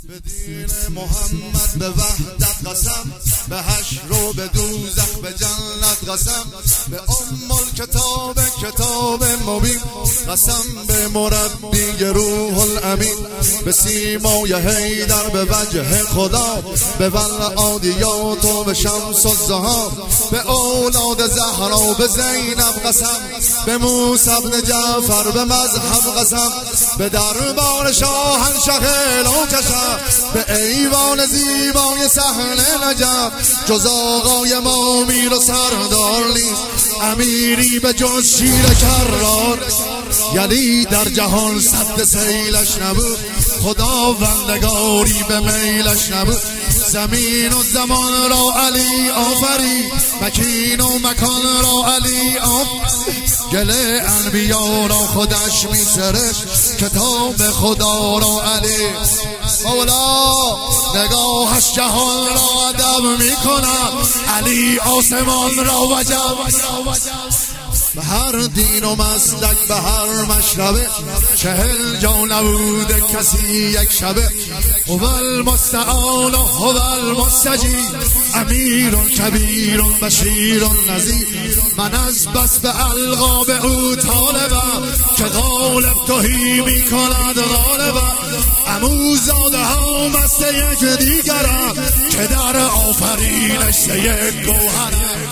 به دین محمد به وحدت قسم، به حشر و به دوزخ به جنت قسم، به الکتاب کتاب مبین قسم، به مربی روح الامین، به سیمای حیدر به وجه خدا، به والعادیات و به شمس الضحی، به اولاد زهرا به زینب قسم، به موسی بن جعفر به مذهب قسم، به دربار شاهنشه لوکشم، به ایوان زیبای صحن نجف جز آقای ما میر و سردار نیست، امیری به جز شیر کرار، یعنی در جهان صد سیلش نبود، خداوندگاری به میلش نبود، زمین و زمان را علی آفرید، مکین و مکان را علی آفرید، گل انبیا را خودش می‌سرشت، کتاب خدا را علی مولا، نگاهش جهان را ادب می‌کند، علی آسمان را وجب، به هر دین و مسلک به هر مشربه 40 جا نبوده کسی یک شبه، هو المستعان و هو المستجیب، امیر کبیر بشیر نذیر، من از بس به القاب او طالبم، که غالب تهی می کند غالبم، عموزاده ها مست یک دیگرم، که در آفرینش یک گوهرم،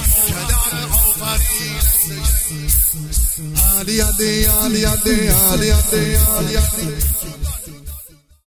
علی علی علی علی علی علی